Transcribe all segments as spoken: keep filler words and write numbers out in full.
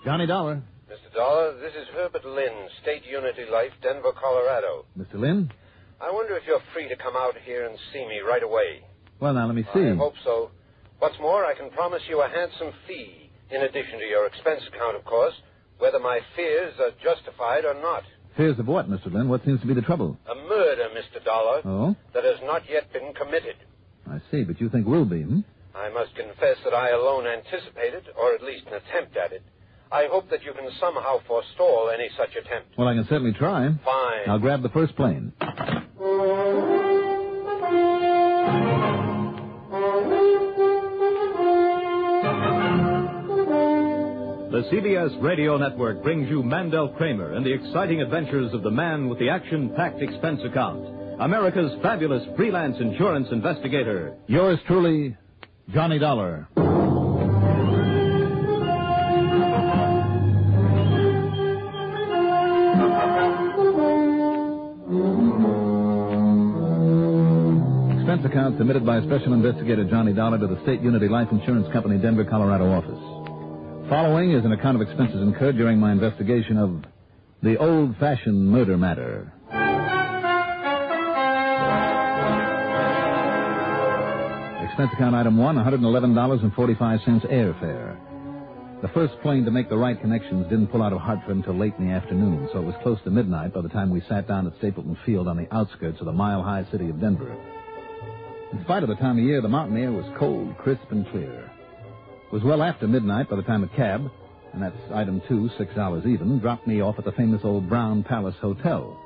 Johnny Dollar. Mister Dollar, this is Herbert Lynn, State Unity Life, Denver, Colorado. Mister Lynn? I wonder if you're free to come out here and see me right away. Well, now, let me see. I hope so. What's more, I can promise you a handsome fee, in addition to your expense account, of course, whether my fears are justified or not. Fears of what, Mister Lynn? What seems to be the trouble? A murder, Mister Dollar. Oh? That has not yet been committed. I see, but you think will be, hmm? I must confess that I alone anticipate it, or at least an attempt at it. I hope that you can somehow forestall any such attempt. Well, I can certainly try. Fine. I'll grab the first plane. The C B S Radio Network brings you Mandel Kramer and the exciting adventures of the man with the action-packed expense account, America's fabulous freelance insurance investigator. Yours truly, Johnny Dollar. Expense account submitted by Special Investigator Johnny Dollar to the State Unity Life Insurance Company, Denver, Colorado office. Following is an account of expenses incurred during my investigation of the old-fashioned murder matter. Expense account item one, one hundred eleven dollars and forty-five cents airfare. The first plane to make the right connections didn't pull out of Hartford until late in the afternoon, so it was close to midnight by the time we sat down at Stapleton Field on the outskirts of the mile-high city of Denver. In spite of the time of year, the mountain air was cold, crisp, and clear. It was well after midnight by the time a cab, and that's item two, six dollars even, dropped me off at the famous old Brown Palace Hotel.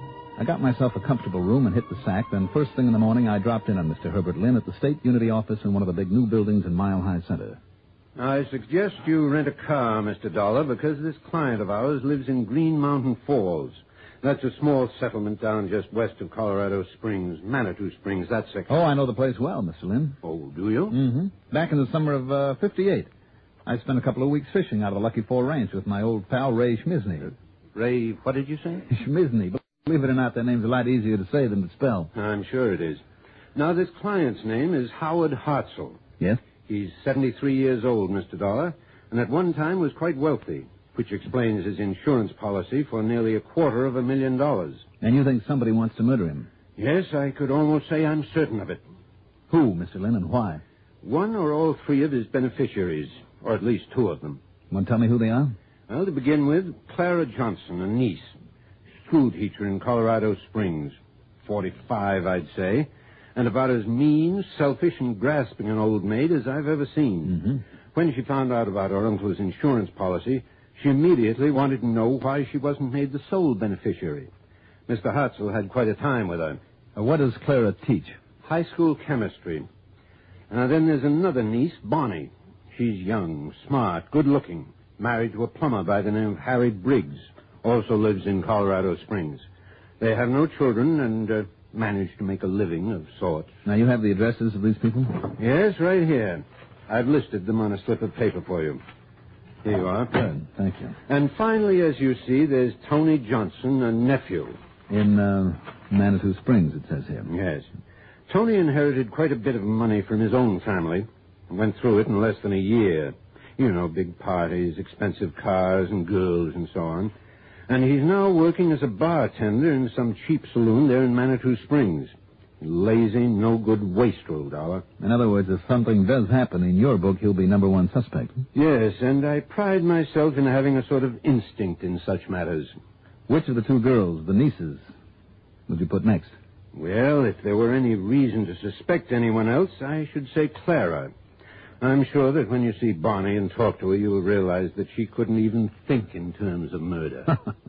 I got myself a comfortable room and hit the sack, then first thing in the morning I dropped in on Mister Herbert Lynn at the State Unity office in one of the big new buildings in Mile High Center. I suggest you rent a car, Mister Dollar, because this client of ours lives in Green Mountain Falls. That's a small settlement down just west of Colorado Springs, Manitou Springs, that section. Oh, I know the place well, Mister Lynn. Oh, do you? Mm-hmm. Back in the summer of uh, fifty-eight, I spent a couple of weeks fishing out of the Lucky Four Ranch with my old pal Ray Schmizny. Ray, what did you say? Schmizny. But believe it or not, that name's a lot easier to say than to spell. I'm sure it is. Now, this client's name is Howard Hartzell. Yes? He's seventy-three years old, Mister Dollar, and at one time was quite wealthy, which explains his insurance policy for nearly a quarter of a million dollars. And you think somebody wants to murder him? Yes, I could almost say I'm certain of it. Who, Mister Lynn, and why? One or all three of his beneficiaries, or at least two of them. Want to tell me who they are? Well, to begin with, Clara Johnson, a niece, school teacher in Colorado Springs, forty-five, I'd say, and about as mean, selfish, and grasping an old maid as I've ever seen. Mm-hmm. When she found out about her uncle's insurance policy, she immediately wanted to know why she wasn't made the sole beneficiary. Mister Hartzell had quite a time with her. Uh, what does Clara teach? High school chemistry. Now, then there's another niece, Bonnie. She's young, smart, good-looking, married to a plumber by the name of Harry Briggs, also lives in Colorado Springs. They have no children and uh, manage to make a living of sorts. Now, you have the addresses of these people? Yes, right here. I've listed them on a slip of paper for you. Here you are. Good, thank you. And finally, as you see, there's Tony Johnson, a nephew. In uh, Manitou Springs, it says here. Yes. Tony inherited quite a bit of money from his own family and went through it in less than a year. You know, big parties, expensive cars and girls and so on. And he's now working as a bartender in some cheap saloon there in Manitou Springs. Lazy, no-good wastrel, Dollar. In other words, if something does happen in your book, he'll be number one suspect. Yes, and I pride myself in having a sort of instinct in such matters. Which of the two girls, the nieces, would you put next? Well, if there were any reason to suspect anyone else, I should say Clara. I'm sure that when you see Bonnie and talk to her, you'll realize that she couldn't even think in terms of murder.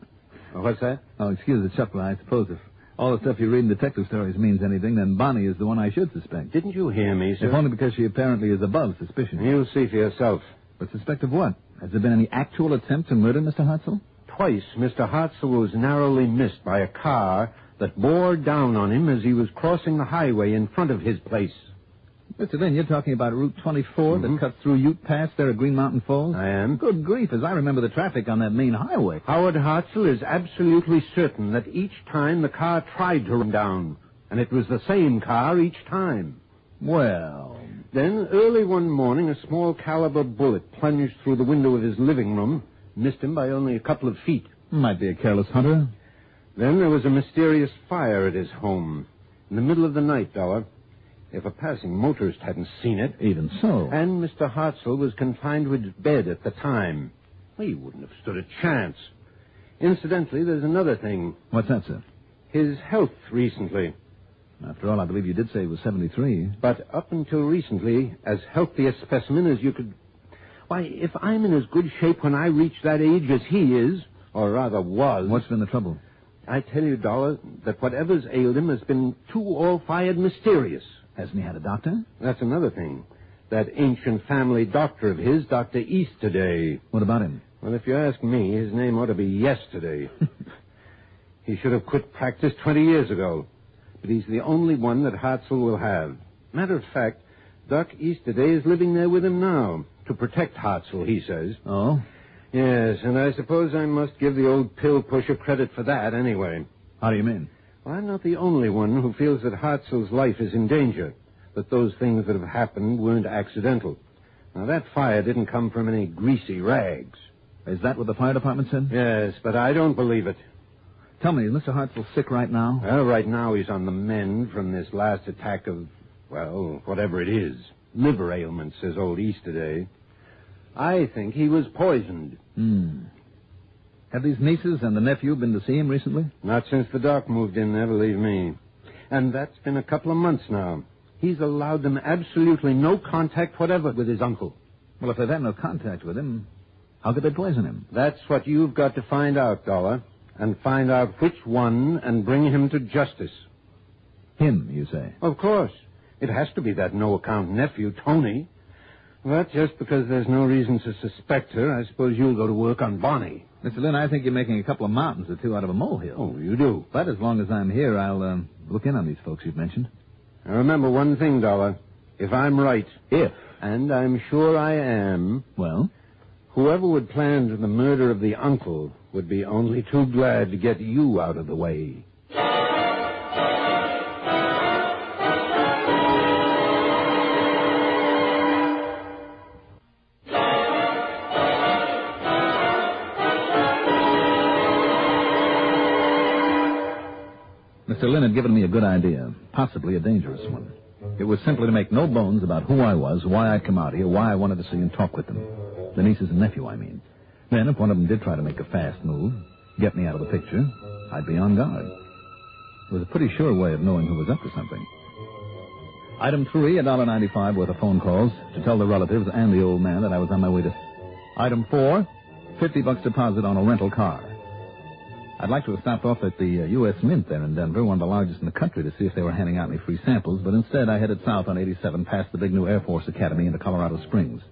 Oh, what's that? Oh, excuse the chuckle. I suppose if all the stuff you read in detective stories means anything, then Bonnie is the one I should suspect. Didn't you hear me, sir? If only because she apparently is above suspicion. You'll see for yourself. But suspect of what? Has there been any actual attempt to murder Mister Hartzell? Twice, Mister Hartzell was narrowly missed by a car that bore down on him as he was crossing the highway in front of his place. Mister Lynn, you're talking about Route twenty-four Mm-hmm. that cuts through Ute Pass there at Green Mountain Falls? I am. Good grief, as I remember the traffic on that main highway. Howard Hartzell is absolutely certain that each time the car tried to run down, and it was the same car each time. Well... Then, early one morning, a small caliber bullet plunged through the window of his living room Missed him by only a couple of feet. Might be a careless hunter. Then there was a mysterious fire at his home. In the middle of the night, Dollar. If a passing motorist hadn't seen it. Even so. And Mister Hartzell was confined to his bed at the time. Well, he wouldn't have stood a chance. Incidentally, there's another thing. What's that, sir? His health recently. After all, I believe you did say he was seventy-three. But up until recently, as healthy a specimen as you could... Why, if I'm in as good shape when I reach that age as he is, or rather was... What's been the trouble? I tell you, Dollar, that whatever's ailed him has been too all-fired mysterious. Hasn't he had a doctor? That's another thing. That ancient family doctor of his, Doctor Easterday. What about him? Well, if you ask me, his name ought to be Yesterday. He should have quit practice twenty years ago. But he's the only one that Hartzell will have. Matter of fact, Doc Easterday is living there with him now, to protect Hartzell, he says. Oh? Yes, and I suppose I must give the old pill pusher credit for that anyway. How do you mean? Well, I'm not the only one who feels that Hartzell's life is in danger, that those things that have happened weren't accidental. Now, that fire didn't come from any greasy rags. Is that what the fire department said? Yes, but I don't believe it. Tell me, is Mister Hartzell sick right now? Well, right now he's on the mend from this last attack of, well, whatever it is. Liver ailment, says old Easterday. I think he was poisoned. Hmm. Have these nieces and the nephew been to see him recently? Not since the doc moved in there, believe me. And that's been a couple of months now. He's allowed them absolutely no contact whatever with his uncle. Well, if they've had no contact with him, how could they poison him? That's what you've got to find out, Dollar. And find out which one and bring him to justice. Him, you say? Of course. It has to be that no-account nephew, Tony. But just because there's no reason to suspect her, I suppose you'll go to work on Bonnie. Mister Lynn, I think you're making a couple of mountains or two out of a molehill. Oh, you do? But as long as I'm here, I'll uh, look in on these folks you've mentioned. Now remember one thing, Dollar. If I'm right... If? And I'm sure I am... Well? Whoever would plan the murder of the uncle would be only too glad to get you out of the way. Mister Lynn had given me a good idea, possibly a dangerous one. It was simply to make no bones about who I was, why I'd come out here, why I wanted to see and talk with them. The nieces and nephew, I mean. Then, if one of them did try to make a fast move, get me out of the picture, I'd be on guard. It was a pretty sure way of knowing who was up to something. Item three, a dollar ninety-five worth of phone calls to tell the relatives and the old man that I was on my way to... Item four, fifty bucks deposit on a rental car. I'd like to have stopped off at the uh, U S Mint there in Denver, one of the largest in the country, to see if they were handing out any free samples, but instead I headed south on eighty-seven past the big new Air Force Academy into Colorado Springs.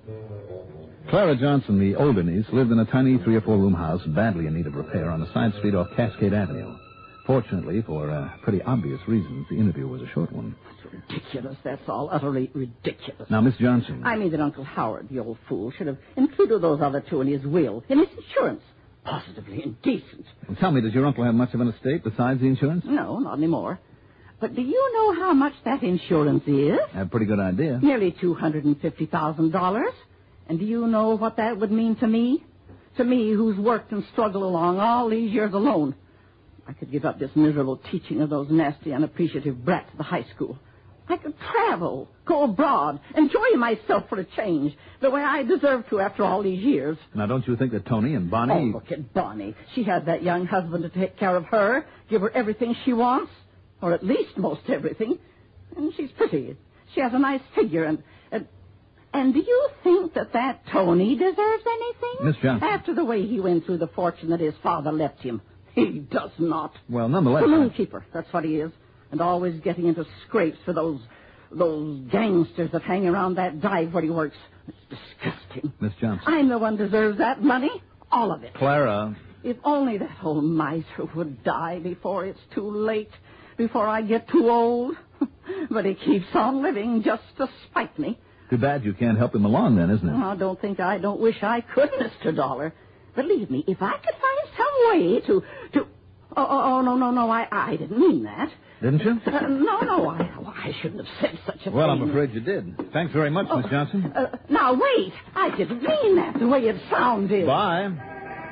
Clara Johnson, the older niece, lived in a tiny three or four room house badly in need of repair on a side street off Cascade Avenue. Fortunately, for uh, pretty obvious reasons, the interview was a short one. It's ridiculous, that's all. Utterly ridiculous. Now, Miss Johnson... I mean that Uncle Howard, the old fool, should have included those other two in his will, in his insurance. Positively indecent. Well, tell me, does your uncle have much of an estate besides the insurance? No, not anymore. But do you know how much that insurance is? I have a pretty good idea. Nearly two hundred fifty thousand dollars. And do you know what that would mean to me? To me, who's worked and struggled along all these years alone. I could give up this miserable teaching of those nasty, unappreciative brats at the high school. I could travel, go abroad, enjoy myself for a change, the way I deserve to after all these years. Now, don't you think that Tony and Bonnie... Oh, look at Bonnie. She had that young husband to take care of her, give her everything she wants, or at least most everything. And she's pretty. She has a nice figure, and... and And do you think that that Tony deserves anything? Miss Johnson. After the way he went through the fortune that his father left him. He does not. Well, nonetheless... Saloon keeper, that's what he is. And always getting into scrapes for those those gangsters that hang around that dive where he works. It's disgusting. Miss Johnson. I'm the one who deserves that money. All of it. Clara. If only that old miser would die before it's too late, before I get too old. But he keeps on living just to spite me. Too bad you can't help him along then, isn't it? Oh, don't think I don't wish I could, Mister Dollar. Believe me, if I could find some way to... to... Oh, oh, oh no, no, no, I, I didn't mean that. Didn't you? Uh, no, no, I, oh, I shouldn't have said such a well, thing. I'm afraid you did. Thanks very much, oh, Miss Johnson. Uh, now, wait. I didn't mean that the way it sounded. Bye.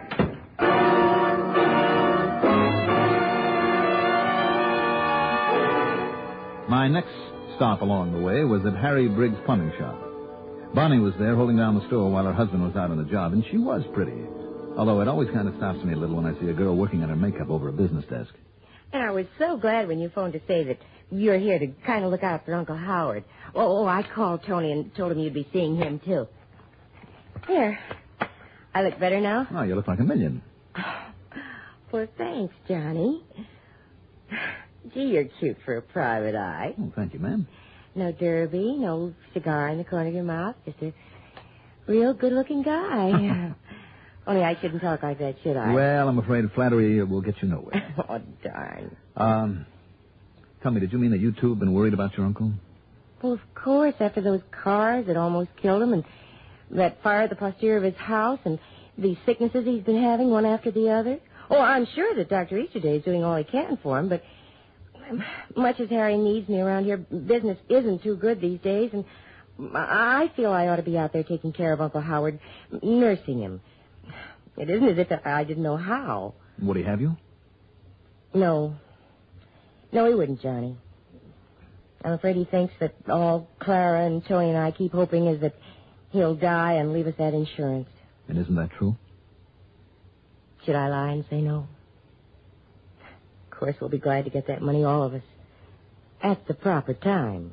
My next stop along the way was at Harry Briggs' plumbing shop. Bonnie was there holding down the store while her husband was out on the job, and she was pretty. Although it always kind of stops me a little when I see a girl working on her makeup over a business desk. And I was so glad when you phoned to say that you're here to kind of look out for Uncle Howard. Oh, oh, I called Tony and told him you'd be seeing him, too. Here. I look better now? Oh, you look like a million. Well, thanks, Johnny. Gee, you're cute for a private eye. Oh, thank you, ma'am. No derby, no cigar in the corner of your mouth. Just a real good-looking guy. Only I shouldn't talk like that, should I? Well, I'm afraid flattery will get you nowhere. Oh, darn. Um, tell me, did you mean that you two have been worried about your uncle? Well, of course, after those cars that almost killed him and that fire at the posterior of his house and the sicknesses he's been having one after the other. Oh, I'm sure that Doctor Easterday is doing all he can for him, but much as Harry needs me around here, business isn't too good these days, and I feel I ought to be out there taking care of Uncle Howard, nursing him. It isn't as if I didn't know how. Would he have you? No. No, he wouldn't, Johnny. I'm afraid he thinks that all Clara and Tony and I keep hoping is that he'll die and leave us that insurance. And isn't that true? Should I lie and say no? Of course, we'll be glad to get that money, all of us, at the proper time.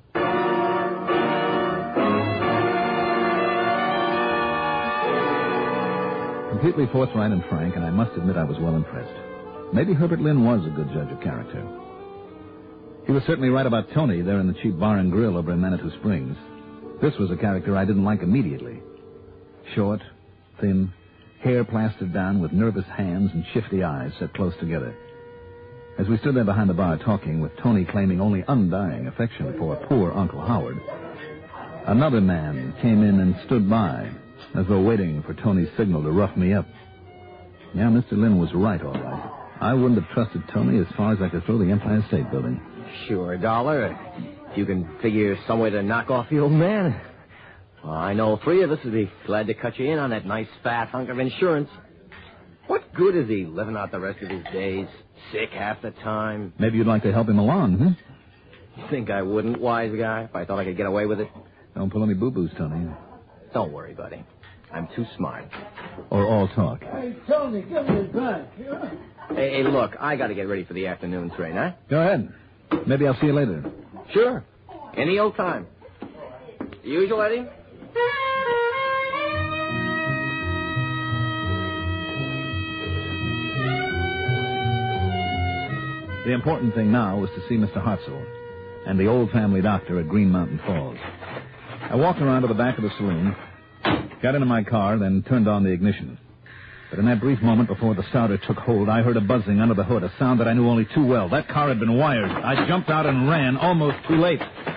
Completely forthright and frank, and I must admit I was well impressed. Maybe Herbert Lynn was a good judge of character. He was certainly right about Tony there in the cheap bar and grill over in Manitou Springs. This was a character I didn't like immediately. Short, thin, hair plastered down with nervous hands and shifty eyes set close together. As we stood there behind the bar talking, with Tony claiming only undying affection for poor Uncle Howard, another man came in and stood by, as though waiting for Tony's signal to rough me up. Yeah, Mister Lynn was right, all right. I wouldn't have trusted Tony as far as I could throw the Empire State Building. Sure, Dollar. If you can figure some way to knock off the old man. Well, I know three of us would be glad to cut you in on that nice fat hunk of insurance. What good is he living out the rest of his days? Sick half the time. Maybe you'd like to help him along, hmm? You think I wouldn't, wise guy, if I thought I could get away with it? Don't pull any boo-boos, Tony. Don't worry, buddy. I'm too smart. Or all talk. Hey, Tony, give me a drink. Hey, hey, look, I got to get ready for the afternoon train, huh? Go ahead. Maybe I'll see you later. Sure. Any old time. Usual, Eddie? The important thing now was to see Mister Hartzell and the old family doctor at Green Mountain Falls. I walked around to the back of the saloon, got into my car, then turned on the ignition. But in that brief moment before the starter took hold, I heard a buzzing under the hood, a sound that I knew only too well. That car had been wired. I jumped out and ran, almost too late.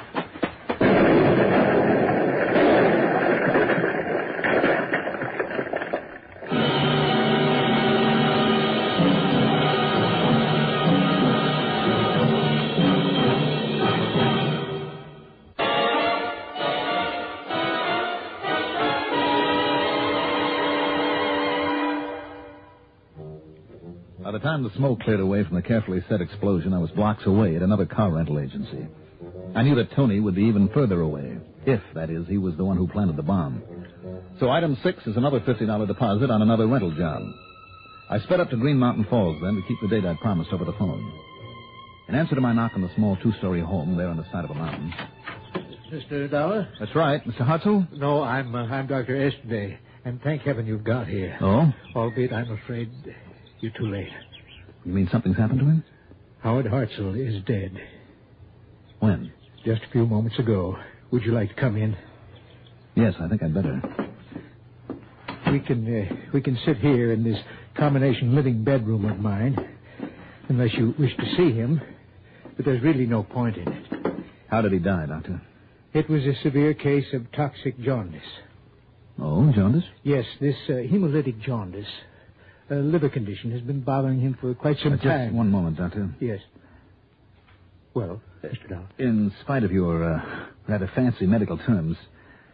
By the time the smoke cleared away from the carefully set explosion, I was blocks away at another car rental agency. I knew that Tony would be even further away, if, that is, he was the one who planted the bomb. So item six is another fifty dollars deposit on another rental job. I sped up to Green Mountain Falls, then, to keep the date I'd promised over the phone. In answer to my knock on the small two-story home there on the side of a mountain... Mister Dollar? That's right. Mister Hartzell? No, I'm uh, I'm Doctor Easterday, and thank heaven you've got here. Oh? Albeit I'm afraid you're too late. You mean something's happened to him? Howard Hartzell is dead. When? Just a few moments ago. Would you like to come in? Yes, I think I'd better. We can uh, we can sit here in this combination living bedroom of mine, unless you wish to see him. But there's really no point in it. How did he die, Doctor? It was a severe case of toxic jaundice. Oh, jaundice? Yes, this uh, hemolytic jaundice, a liver condition, has been bothering him for quite some uh, time. Just one moment, Doctor. Yes. Well, Mister Dollar. In spite of your uh, rather fancy medical terms,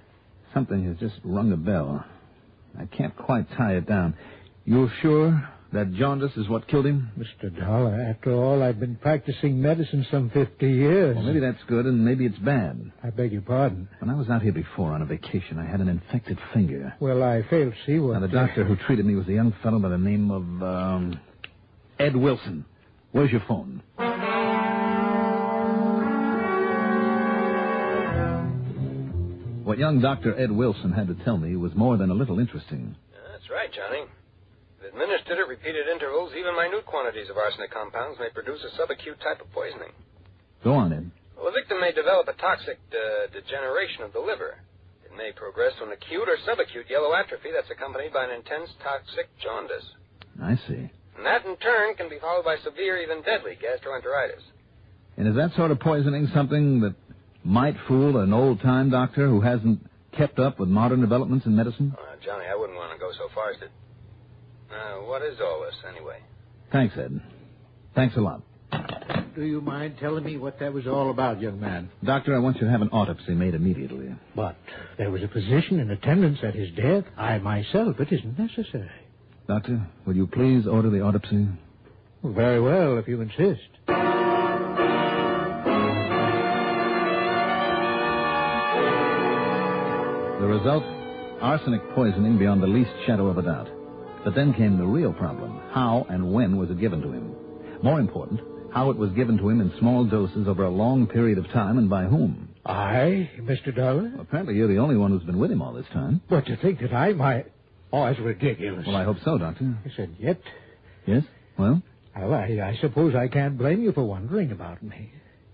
something has just rung a bell. I can't quite tie it down. You're sure That jaundice is what killed him? Mister Dollar, after all, I've been practicing medicine some fifty years. Well, maybe that's good, and maybe it's bad. I beg your pardon. When I was out here before on a vacation, I had an infected finger. Well, I fail to see what... Now, the doctor who treated me was a young fellow by the name of, um, Ed Wilson. Where's your phone? What young Doctor Ed Wilson had to tell me was more than a little interesting. That's right, Johnny. If administered at repeated intervals, even minute quantities of arsenic compounds may produce a subacute type of poisoning. Go on, Ed. Well, the victim may develop a toxic uh, degeneration of the liver. It may progress to an acute or subacute yellow atrophy that's accompanied by an intense toxic jaundice. I see. And that, in turn, can be followed by severe, even deadly gastroenteritis. And is that sort of poisoning something that might fool an old-time doctor who hasn't kept up with modern developments in medicine? Uh, Johnny, I wouldn't want to go so far as to... Uh, what is all this, anyway? Thanks, Ed. Thanks a lot. Do you mind telling me what that was all about, young man? Doctor, I want you to have an autopsy made immediately. But there was a physician in attendance at his death. I myself, it isn't necessary. Doctor, will you please order the autopsy? Well, very well, if you insist. The result? Arsenic poisoning beyond the least shadow of a doubt. But then came the real problem. How and when was it given to him? More important, how it was given to him in small doses over a long period of time and by whom. I, Mister Dollar? Well, apparently you're the only one who's been with him all this time. But to think that I might... Oh, that's ridiculous. Well, I hope so, Doctor. I said, yet. Yes? Well? Well, I, I suppose I can't blame you for wondering about me.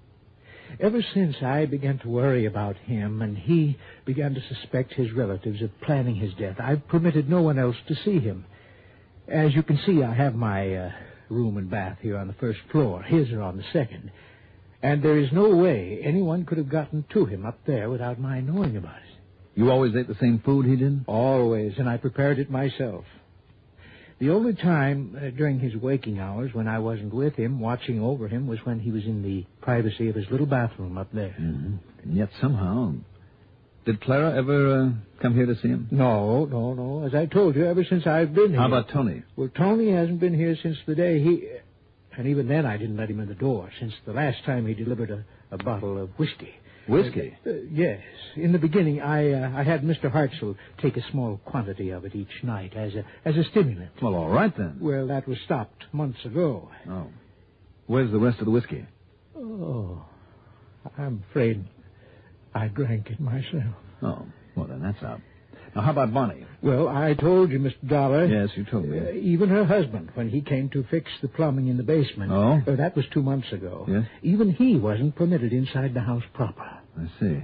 Ever since I began to worry about him and he began to suspect his relatives of planning his death, I've permitted no one else to see him. As you can see, I have my uh, room and bath here on the first floor. His are on the second. And there is no way anyone could have gotten to him up there without my knowing about it. You always ate the same food he did? Always, and I prepared it myself. The only time uh, during his waking hours when I wasn't with him, watching over him, was when he was in the privacy of his little bathroom up there. Mm-hmm. And yet somehow... Did Clara ever uh, come here to see him? No, no, no. As I told you, ever since I've been here. How about Tony? Well, Tony hasn't been here since the day he... And even then I didn't let him in the door, since the last time he delivered a, a bottle of whiskey. Whiskey? Uh, uh, yes. In the beginning, I uh, I had Mister Hartzell take a small quantity of it each night as a as a stimulant. Well, all right then. Well, that was stopped months ago. Oh. Where's the rest of the whiskey? Oh, I'm afraid I drank it myself. Oh, well, then that's out. Now, how about Bonnie? Well, I told you, Mister Dollar. Yes, you told me. Uh, even her husband, when he came to fix the plumbing in the basement. Oh? Uh, that was two months ago. Yes? Even he wasn't permitted inside the house proper. I see.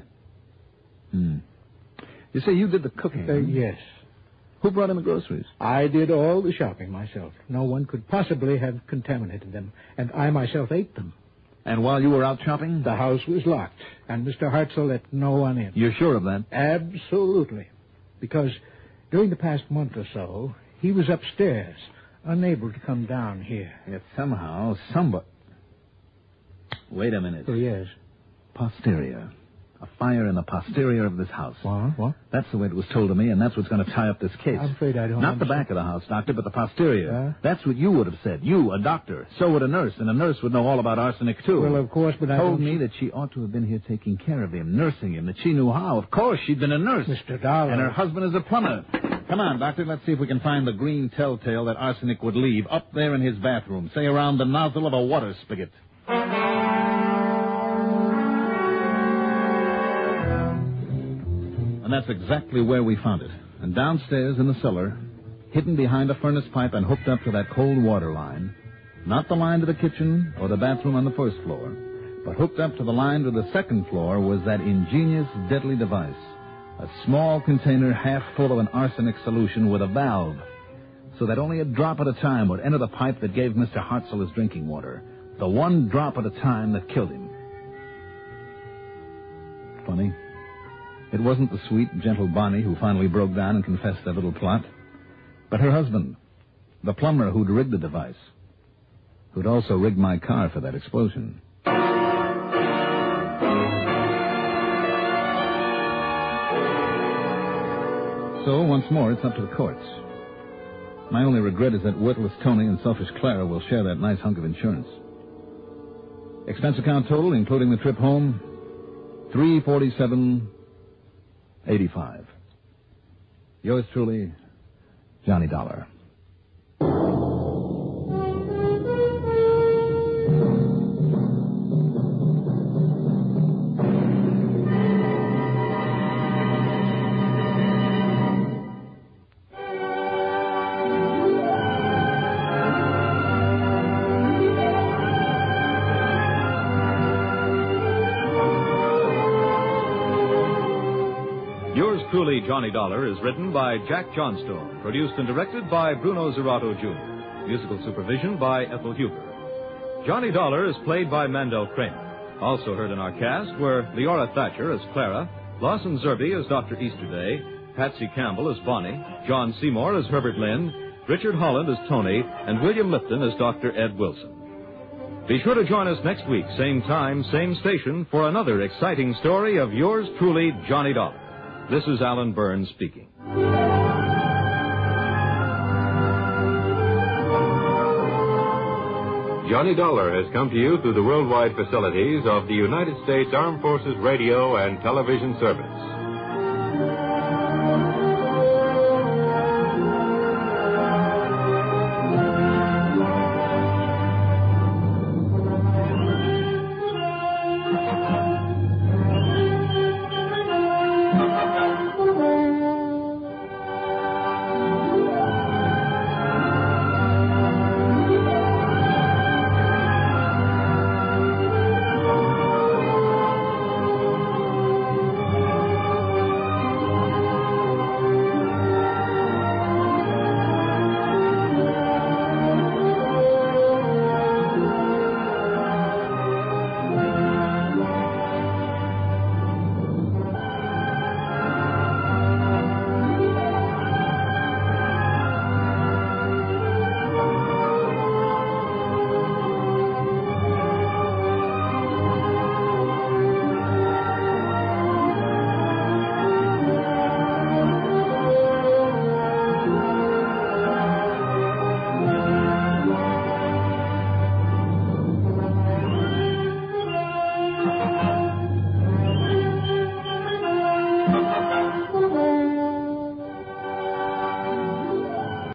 Hmm. You say you did the cooking? Uh, yes. Who brought in the groceries? I did all the shopping myself. No one could possibly have contaminated them, and I myself ate them. And while you were out shopping? The house was locked, and Mister Hartzell let no one in. You're sure of that? Absolutely. Because during the past month or so, he was upstairs, unable to come down here. Yet somehow, somebody... Wait a minute. Oh, yes. Posterior. A fire in the posterior of this house. What? What? That's the way it was told to me, and that's what's going to tie up this case. I'm afraid I don't Not the understand. back of the house, Doctor, but the posterior. Huh? That's what you would have said. You, a doctor. So would a nurse, and a nurse would know all about arsenic, too. Well, of course, but I told don't... me that she ought to have been here taking care of him, nursing him, that she knew how. Of course, she'd been a nurse. Mister Dollar. And her husband is a plumber. Come on, Doctor, let's see if we can find the green telltale that arsenic would leave up there in his bathroom, say around the nozzle of a water spigot. And that's exactly where we found it. And downstairs in the cellar, hidden behind a furnace pipe and hooked up to that cold water line, not the line to the kitchen or the bathroom on the first floor, but hooked up to the line to the second floor was that ingenious, deadly device, a small container half full of an arsenic solution with a valve, so that only a drop at a time would enter the pipe that gave Mister Hartzell his drinking water, the one drop at a time that killed him. Funny. It wasn't the sweet, gentle Bonnie who finally broke down and confessed their little plot, but her husband, the plumber who'd rigged the device, who'd also rigged my car for that explosion. So, once more, it's up to the courts. My only regret is that worthless Tony and selfish Clara will share that nice hunk of insurance. Expense account total, including the trip home, three forty-seven eighty-five. Yours truly, Johnny Dollar. Truly, Johnny Dollar is written by Jack Johnstone, produced and directed by Bruno Zerato, Junior Musical supervision by Ethel Huber. Johnny Dollar is played by Mandel Kramer. Also heard in our cast were Leora Thatcher as Clara, Lawson Zerbe as Doctor Easterday, Patsy Campbell as Bonnie, John Seymour as Herbert Lynn, Richard Holland as Tony, and William Lipton as Doctor Ed Wilson. Be sure to join us next week, same time, same station, for another exciting story of yours truly, Johnny Dollar. This is Alan Burns speaking. Johnny Dollar has come to you through the worldwide facilities of the United States Armed Forces Radio and Television Service.